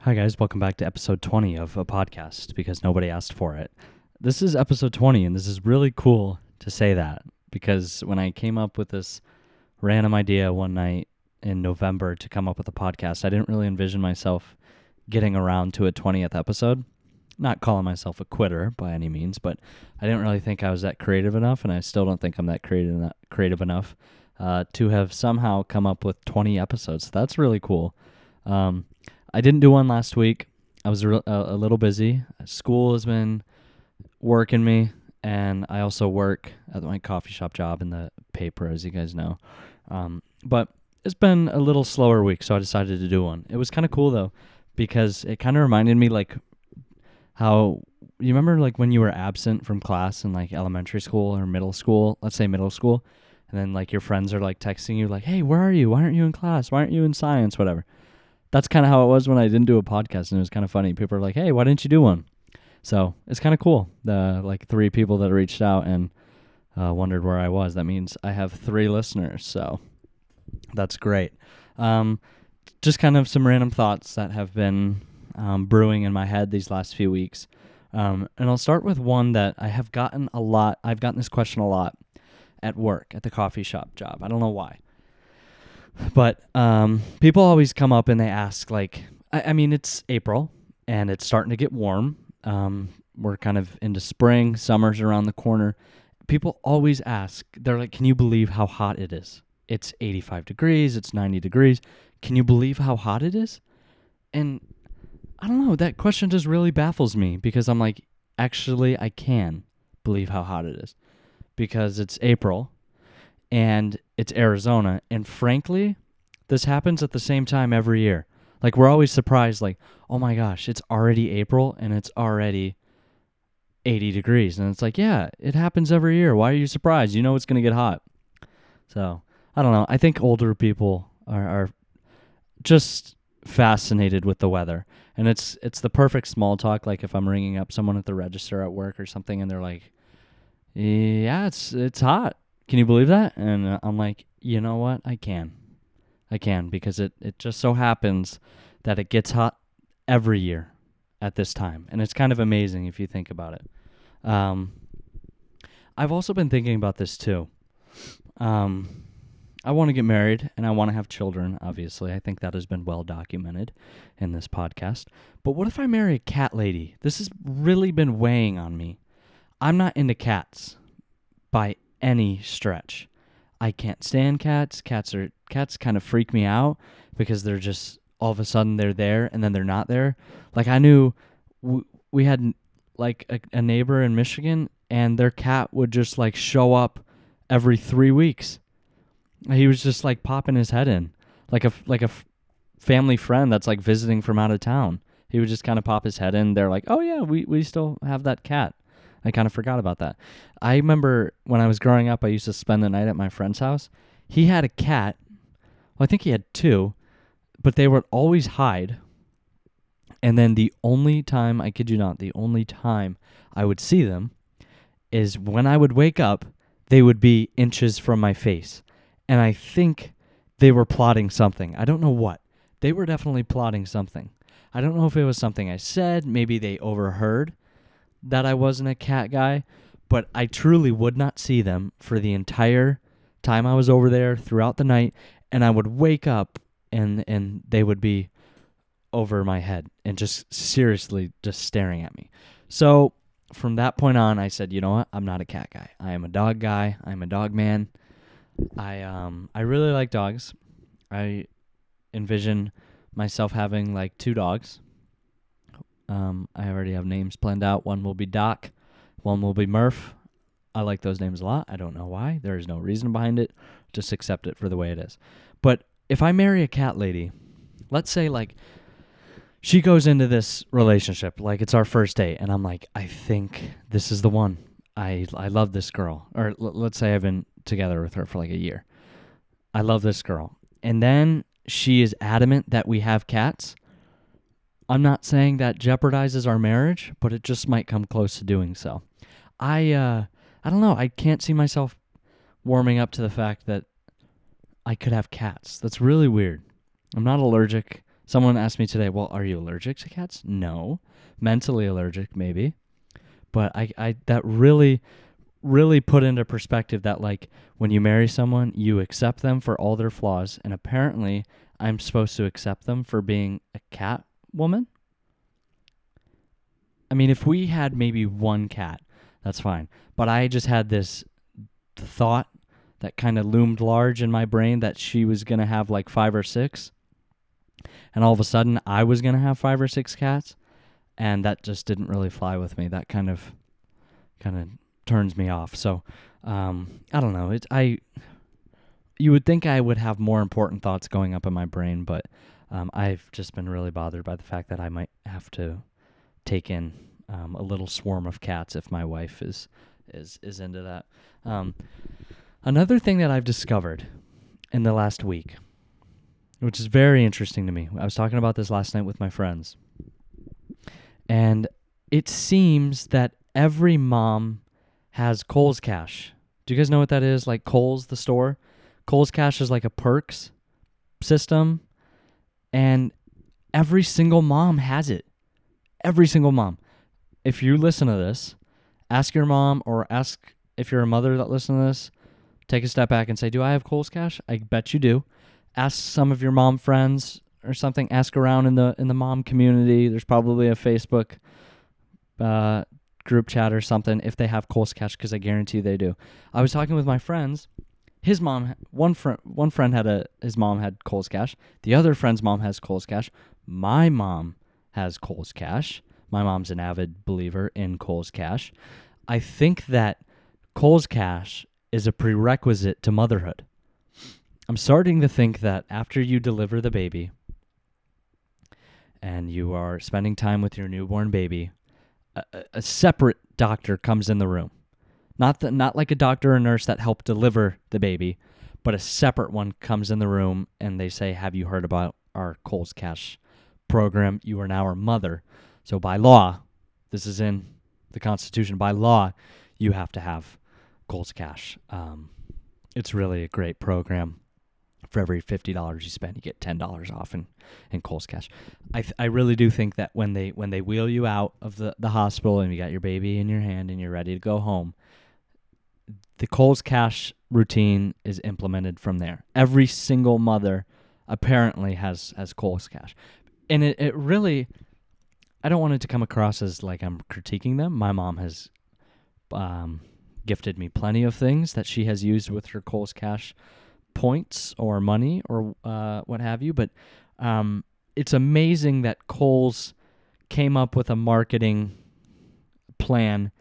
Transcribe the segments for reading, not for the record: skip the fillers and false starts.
Hi, guys. Welcome back to episode 20 of a podcast because nobody asked for it. This is episode 20, and this is really cool to say that because when I came up with this random idea one night in November to come up with a podcast, I didn't really envision myself getting around to a 20th episode. Not calling myself a quitter by any means, but I didn't really think I was that creative enough, and I still don't think I'm that creative enough to have somehow come up with 20 episodes. So that's really cool. I didn't do one last week. I was a little busy. School has been working me, and I also work at my coffee shop job in the paper, as you guys know. But it's been a little slower week, so I decided to do one. It was kind of cool, though, because it kind of reminded me, like, how you remember, like, when you were absent from class in, like, elementary school or middle school, let's say middle school, and then, like, your friends are, like, texting you, like, hey, where are you? Why aren't you in class? Why aren't you in science? Whatever. That's kind of how it was when I didn't do a podcast, and it was kind of funny. People are like, hey, why didn't you do one? So it's kind of cool. The like 3 people that reached out and wondered where I was. That means I have 3 listeners, so that's great. Just kind of some random thoughts that have been brewing in my head these last few weeks. And I'll start with one that I have gotten a lot. I've gotten this question a lot at work, at the coffee shop job. I don't know why. But people always come up and they ask, like, I mean, it's April and it's starting to get warm. We're kind of into spring, summer's around the corner. People always ask, they're like, can you believe how hot it is? It's 85 degrees, it's 90 degrees. Can you believe how hot it is? And I don't know, that question just really baffles me because I'm like, actually, I can believe how hot it is because it's April. And it's Arizona. And frankly, this happens at the same time every year. Like, we're always surprised, like, oh my gosh, it's already April and it's already 80 degrees. And it's like, yeah, it happens every year. Why are you surprised? You know it's going to get hot. So, I don't know. I think older people are just fascinated with the weather. And it's the perfect small talk. Like, if I'm ringing up someone at the register at work or something and they're like, yeah, it's hot. Can you believe that? And I'm like, you know what? I can because it just so happens that it gets hot every year at this time. And it's kind of amazing if you think about it. I've also been thinking about this too. I want to get married and I want to have children, obviously. I think that has been well documented in this podcast. But what if I marry a cat lady? This has really been weighing on me. I'm not into cats by any stretch. I can't stand cats. Cats kind of freak me out because they're just all of a sudden they're there and then they're not there. Like, I knew we had like a neighbor in Michigan and their cat would just like show up every 3 weeks. He was just like popping his head in like a family friend that's like visiting from out of town. He would just kind of pop his head in. They're like, oh yeah, we still have that cat. I kind of forgot about that. I remember when I was growing up, I used to spend the night at my friend's house. He had a cat. Well, I think he had 2, but they would always hide. And then the only time, I kid you not, the only time I would see them is when I would wake up, they would be inches from my face. And I think they were plotting something. I don't know what. They were definitely plotting something. I don't know if it was something I said. Maybe they overheard that I wasn't a cat guy, but I truly would not see them for the entire time I was over there throughout the night, and I would wake up and they would be over my head and just seriously just staring at me. So from that point on, I said, you know what? I'm not a cat guy. I am a dog guy. I'm a dog man. I really like dogs. I envision myself having like 2 dogs. I already have names planned out. One will be Doc. One will be Murph. I like those names a lot. I don't know why. There is no reason behind it. Just accept it for the way it is. But if I marry a cat lady, let's say like she goes into this relationship, like it's our first date, and I'm like, I think this is the one. I love this girl. Or let's say I've been together with her for like a year. I love this girl. And then she is adamant that we have cats. I'm not saying that jeopardizes our marriage, but it just might come close to doing so. I don't know. I can't see myself warming up to the fact that I could have cats. That's really weird. I'm not allergic, Someone asked me today, well, are you allergic to cats? No. Mentally allergic, maybe. But I that really put into perspective that, like, when you marry someone, you accept them for all their flaws, and apparently I'm supposed to accept them for being a cat woman. I mean, if we had maybe one cat, that's fine. But I just had this thought that kind of loomed large in my brain that she was going to have like 5 or 6. And all of a sudden I was going to have 5 or 6 cats. And that just didn't really fly with me. That kind of turns me off. So, I don't know. You would think I would have more important thoughts going up in my brain, but I've just been really bothered by the fact that I might have to take in a little swarm of cats if my wife is into that. Another thing that I've discovered in the last week, which is very interesting to me. I was talking about this last night with my friends. And it seems that every mom has Kohl's Cash. Do you guys know what that is? Like Kohl's, the store? Kohl's Cash is like a perks system. And every single mom has it. Every single mom. If you listen to this, ask your mom, or ask if you're a mother that listens to this, take a step back and say, do I have Kohl's Cash? I bet you do. Ask some of your mom friends or something. Ask around in the mom community. There's probably a Facebook group chat or something if they have Kohl's Cash, because I guarantee they do. I was talking with my friends. His mom, one friend had his mom had Kohl's Cash. The other friend's mom has Kohl's Cash. My mom has Kohl's Cash. My mom's an avid believer in Kohl's Cash. I think that Kohl's Cash is a prerequisite to motherhood. I'm starting to think that after you deliver the baby and you are spending time with your newborn baby, a separate doctor comes in the room. Not like a doctor or nurse that helped deliver the baby, but a separate one comes in the room and they say, have you heard about our Kohl's Cash program? You are now our mother. So by law, this is in the Constitution, by law, you have to have Kohl's Cash. It's really a great program. For every $50 you spend, you get $10 off in Kohl's Cash. I really do think that when they wheel you out of the hospital and you got your baby in your hand and you're ready to go home, the Kohl's Cash routine is implemented from there. Every single mother apparently has Kohl's Cash. And it really, I don't want it to come across as like I'm critiquing them. My mom has gifted me plenty of things that she has used with her Kohl's Cash points or money or what have you, but it's amazing that Kohl's came up with a marketing plan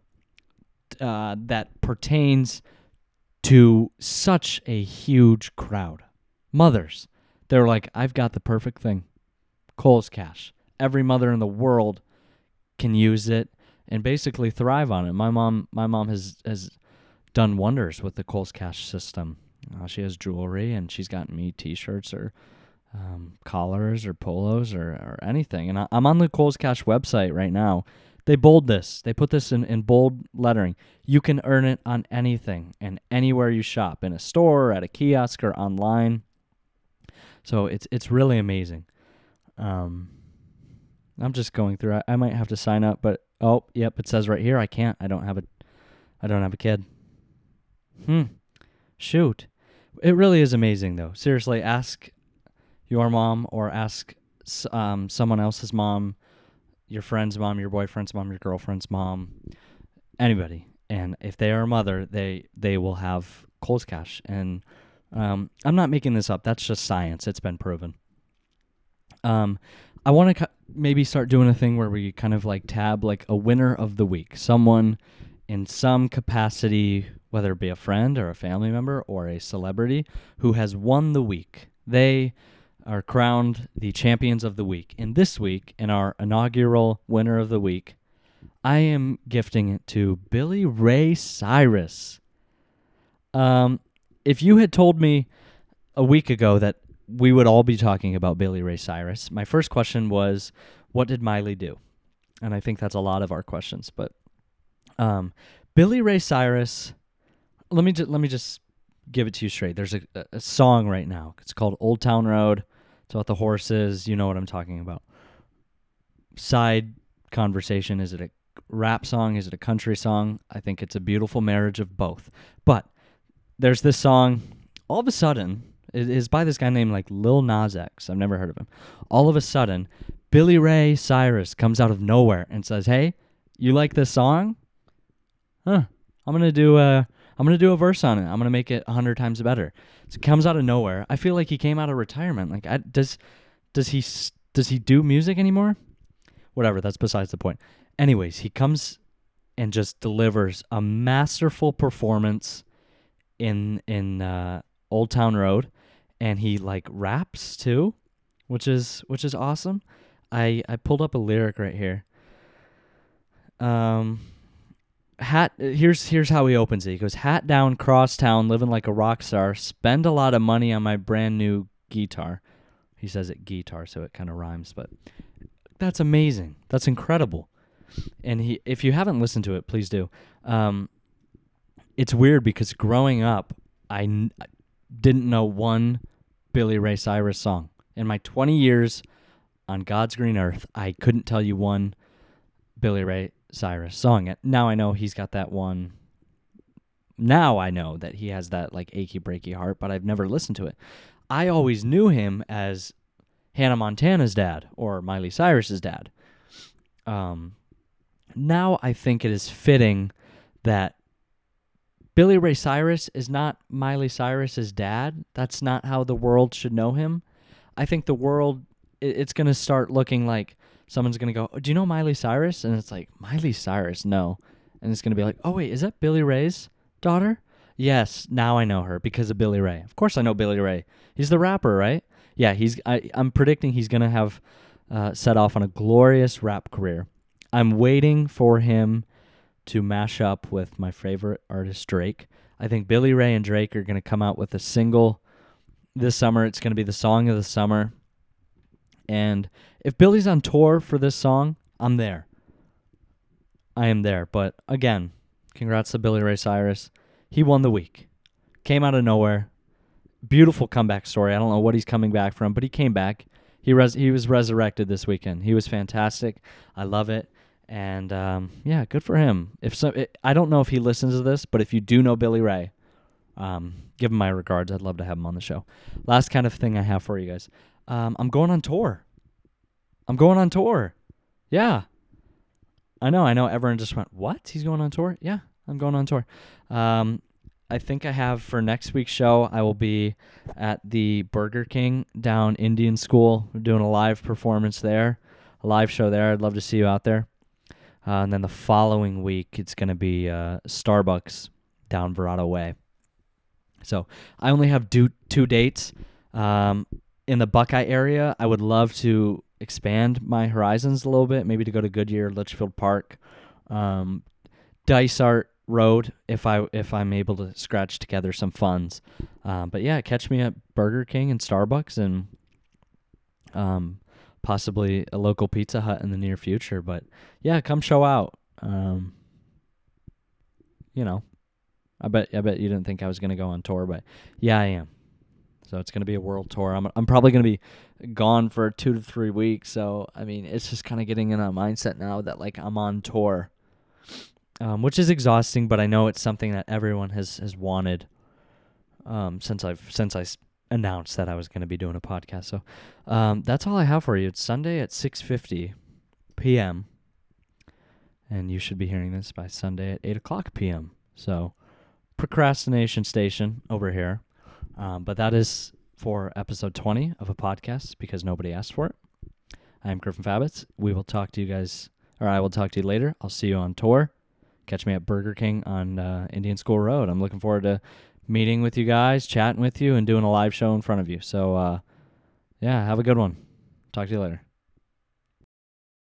that pertains to such a huge crowd. Mothers. They're like, I've got the perfect thing. Kohl's Cash. Every mother in the world can use it and basically thrive on it. My mom has done wonders with the Kohl's Cash system. She has jewelry, and she's gotten me T-shirts or collars or polos or anything. And I'm on the Kohl's Cash website right now. They bold this. They put this in bold lettering. You can earn it on anything and anywhere you shop, in a store, at a kiosk, or online. So it's really amazing. I'm just going through. I might have to sign up, but yep, it says right here I can't. I don't have a kid. Shoot. It really is amazing, though. Seriously, ask your mom or ask someone else's mom, your friend's mom, your boyfriend's mom, your girlfriend's mom, anybody. And if they are a mother, they will have Kohl's Cash. And I'm not making this up. That's just science. It's been proven. I want to maybe start doing a thing where we kind of like tab like a winner of the week. Someone in some capacity, whether it be a friend or a family member or a celebrity, who has won the week. They are crowned the champions of the week. And this week, in our inaugural winner of the week, I am gifting it to Billy Ray Cyrus. If you had told me a week ago that we would all be talking about Billy Ray Cyrus, my first question was, what did Miley do? And I think that's a lot of our questions. But Billy Ray Cyrus, let me just give it to you straight. There's a song right now. It's called Old Town Road. It's about the horses. You know what I'm talking about. Side conversation, is it a rap song? Is it a country song? I think it's a beautiful marriage of both. But there's this song, all of a sudden, it is by this guy named like Lil Nas X. I've never heard of him. All of a sudden, Billy Ray Cyrus comes out of nowhere and says, "Hey, you like this song? Huh? I'm gonna do a verse on it. I'm gonna make it 100 times better." So it comes out of nowhere. I feel like he came out of retirement. Like, does he do music anymore? Whatever. That's besides the point. Anyways, he comes and just delivers a masterful performance in Old Town Road, and he like raps too, which is awesome. I pulled up a lyric right here. Here's how he opens it. He goes, "Hat down, cross town, living like a rock star. Spend a lot of money on my brand new guitar." He says it guitar, so it kind of rhymes, but that's amazing. That's incredible. And if you haven't listened to it, please do. It's weird because growing up, I didn't know one Billy Ray Cyrus song. In my 20 years on God's green earth, I couldn't tell you one Billy Ray Cyrus song. Now I know he's got that one. Now I know that he has that like achy breaky heart, but I've never listened to it. I always knew him as Hannah Montana's dad or Miley Cyrus's dad. Now I think it is fitting that Billy Ray Cyrus is not Miley Cyrus's dad. That's not how the world should know him. I think the world, it's going to start looking like someone's going to go, "Oh, do you know Miley Cyrus?" And it's like, "Miley Cyrus? No." And it's going to be like, "Oh, wait, is that Billy Ray's daughter?" "Yes, now I know her because of Billy Ray." Of course I know Billy Ray. He's the rapper, right? Yeah, I'm predicting he's going to have set off on a glorious rap career. I'm waiting for him to mash up with my favorite artist, Drake. I think Billy Ray and Drake are going to come out with a single this summer. It's going to be the song of the summer. And if Billy's on tour for this song, I'm there. I am there. But again, congrats to Billy Ray Cyrus. He won the week. Came out of nowhere. Beautiful comeback story. I don't know what he's coming back from, but he came back. He was resurrected this weekend. He was fantastic. I love it. And yeah, good for him. I don't know if he listens to this, but if you do know Billy Ray, give him my regards. I'd love to have him on the show. Last kind of thing I have for you guys. I'm going on tour. Yeah. I know. Everyone just went, "What? He's going on tour?" Yeah, I'm going on tour. I think I have for next week's show, I will be at the Burger King down Indian School. We're doing a live performance there, a live show there. I'd love to see you out there. And then the following week, it's going to be Starbucks down Verrado Way. So I only have two dates. In the Buckeye area, I would love to expand my horizons a little bit, maybe to go to Goodyear, Litchfield Park, Dysart Road, if I'm able to scratch together some funds. But yeah, catch me at Burger King and Starbucks and possibly a local Pizza Hut in the near future. But yeah, come show out. I bet you didn't think I was going to go on tour, but yeah, I am. So it's going to be a world tour. I'm probably going to be gone for 2 to 3 weeks. So, I mean, it's just kind of getting in a mindset now that, like, I'm on tour, which is exhausting, but I know it's something that everyone has wanted since I announced that I was going to be doing a podcast. So that's all I have for you. It's Sunday at 6:50 p.m., and you should be hearing this by Sunday at 8 o'clock p.m. So procrastination station over here. But that is for episode 20 of a podcast because nobody asked for it. I'm Griffin Fabitz. We will talk to you guys, or I will talk to you later. I'll see you on tour. Catch me at Burger King on Indian School Road. I'm looking forward to meeting with you guys, chatting with you, and doing a live show in front of you. So, yeah, have a good one. Talk to you later.